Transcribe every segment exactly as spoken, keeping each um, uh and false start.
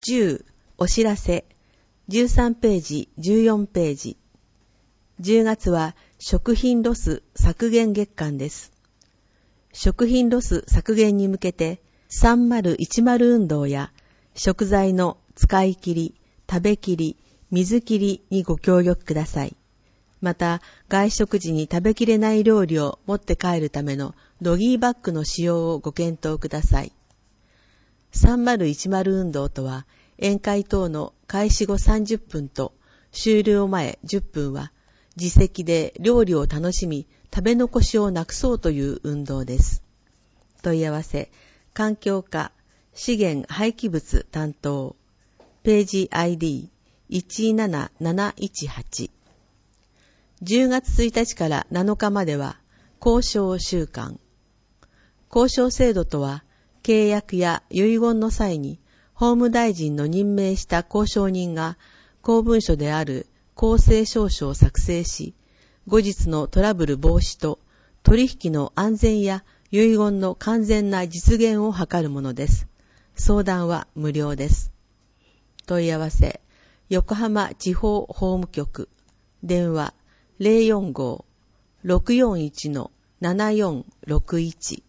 じゅうお知らせじゅうさんページじゅうよんページ。じゅうがつは食品ロス削減月間です。食品ロス削減に向けてさんまるいちまる運動や食材の使い切り、食べきり、水切りにご協力ください。また、外食時に食べきれない料理を持って帰るためのドギーバッグの使用をご検討ください。さんまるいちまる運動とは、宴会等の開始後さんじゅっぷんと終了前じゅっぷんは、自席で料理を楽しみ、食べ残しをなくそうという運動です。問い合わせ、環境課、資源廃棄物担当、ページ アイディーいちなななないちはち。じゅうがつついたちからなのかまでは、交渉週間。交渉制度とは、契約や遺言の際に、法務大臣の任命した交渉人が、公文書である公正証書を作成し、後日のトラブル防止と取引の安全や遺言の完全な実現を図るものです。相談は無料です。問い合わせ、横浜地方法務局、電話 ゼロよんごーろくよんいちのななよんろくいち。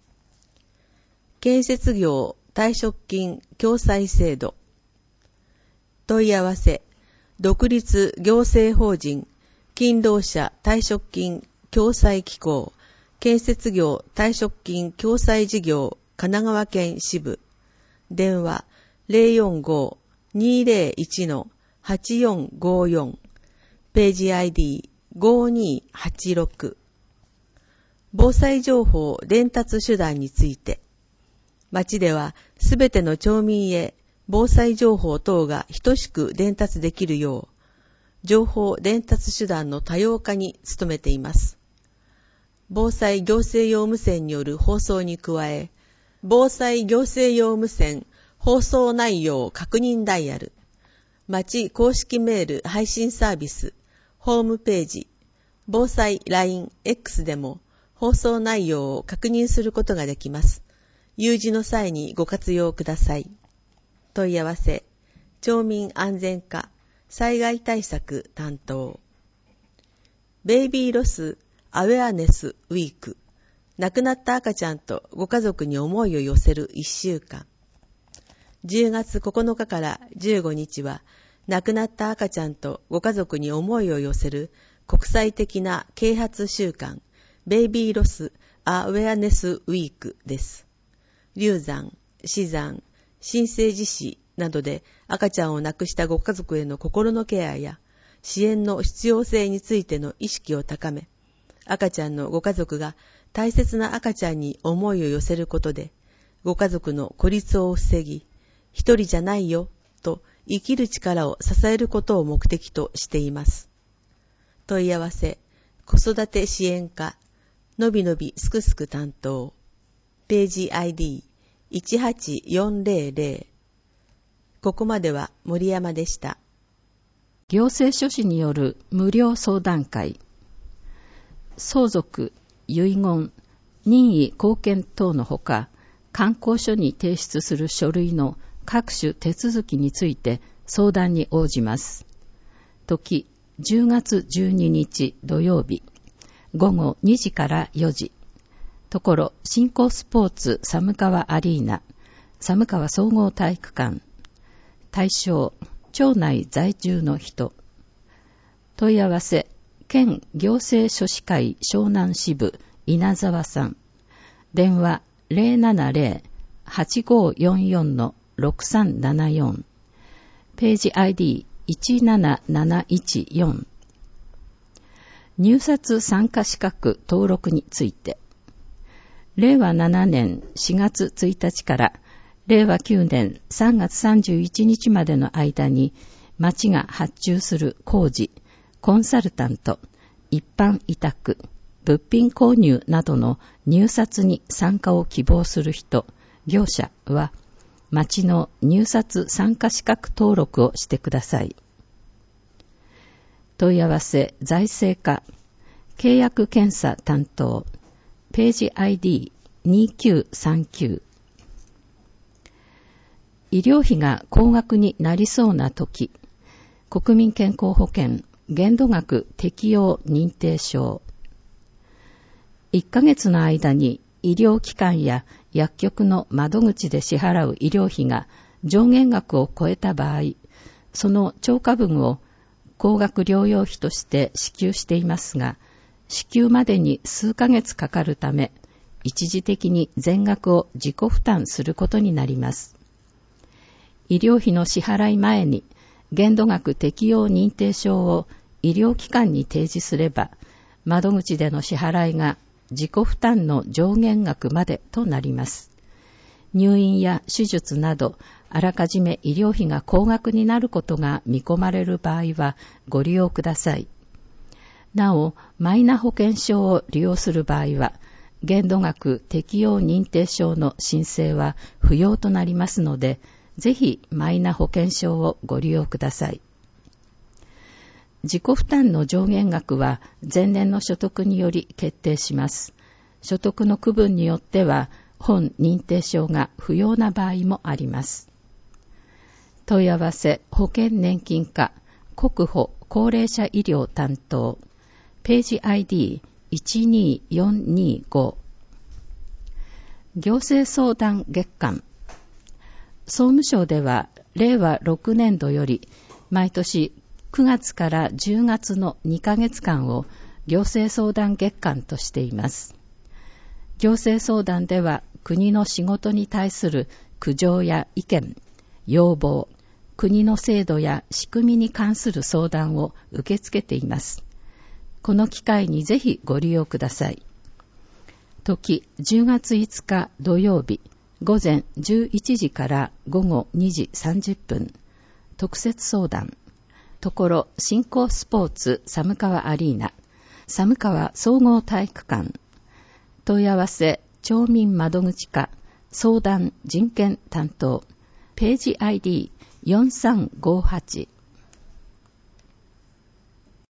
建設業退職金共済制度。問い合わせ、独立行政法人勤労者退職金共済機構建設業退職金共済事業神奈川県支部。電話 ゼロよんごーにゼロいちのはちよんごよん。ページ アイディーごにはちろく。防災情報伝達手段について。町ではすべての町民へ防災情報等が等しく伝達できるよう、情報伝達手段の多様化に努めています。防災行政用無線による放送に加え、防災行政用無線放送内容確認ダイヤル、町公式メール配信サービス、ホームページ、防災 ライン、X でも放送内容を確認することができます。有事の際にご活用ください。問い合わせ、町民安全課、災害対策担当。ベイビーロスアウェアネスウィーク。亡くなった赤ちゃんとご家族に思いを寄せるいっしゅうかん。じゅうがつここのかからじゅうごにちは、亡くなった赤ちゃんとご家族に思いを寄せる国際的な啓発週間、ベイビーロスアウェアネスウィークです。流産、死産、新生児死などで赤ちゃんを亡くしたご家族への心のケアや支援の必要性についての意識を高め、赤ちゃんのご家族が大切な赤ちゃんに思いを寄せることで、ご家族の孤立を防ぎ、一人じゃないよと生きる力を支えることを目的としています。問い合わせ、子育て支援課、のびのびすくすく担当。ページ アイディーいちはちよんゼロゼロ。ここまでは森山でした。 行政書士による無料相談会。相続、遺言、任意後見等のほか、官公書に提出する書類の各種手続きについて相談に応じます。時、じゅうがつじゅうににち土曜日、ごごにじからよじ。ところ、新興スポーツ寒川アリーナ、寒川総合体育館。対象、町内在住の人。問い合わせ、県行政書士会湘南支部稲沢さん。電話 ゼロななゼロ はちごよんよんのろくさんななよん。ページ アイディーいちなななないちよん。入札参加資格登録について。れいわななねんしがつついたちかられいわきゅうねんさんがつさんじゅういちにちまでの間に町が発注する工事、コンサルタント、一般委託、物品購入などの入札に参加を希望する人、業者は町の入札参加資格登録をしてください。問い合わせ財政課、契約検査担当、ページ アイディーにきゅうさんきゅう。 医療費が高額になりそうなとき、国民健康保険限度額適用認定証。いっかげつの間に医療機関や薬局の窓口で支払う医療費が上限額を超えた場合、その超過分を高額療養費として支給していますが、支給までに数ヶ月かかるため、一時的に全額を自己負担することになります。医療費の支払い前に限度額適用認定証を医療機関に提示すれば、窓口での支払いが自己負担の上限額までとなります。入院や手術など、あらかじめ医療費が高額になることが見込まれる場合はご利用ください。なお、マイナ保険証を利用する場合は、限度額適用認定証の申請は不要となりますので、ぜひマイナ保険証をご利用ください。自己負担の上限額は前年の所得により決定します。所得の区分によっては本認定証が不要な場合もあります。問い合わせ保険年金課国保高齢者医療担当ページ アイディーいちによんにご。行政相談月間。総務省ではれいわろくねんどより毎年くがつからじゅうがつのにかげつかんを行政相談月間としています。行政相談では国の仕事に対する苦情や意見、要望、国の制度や仕組みに関する相談を受け付けています。この機会にぜひご利用ください。時じゅうがついつか土曜日午前じゅういちじから午後にじさんじゅっぷん、特設相談。ところ新興スポーツ寒川アリーナ、寒川総合体育館。問い合わせ町民窓口課相談人権担当ページ アイディーよんさんごはち。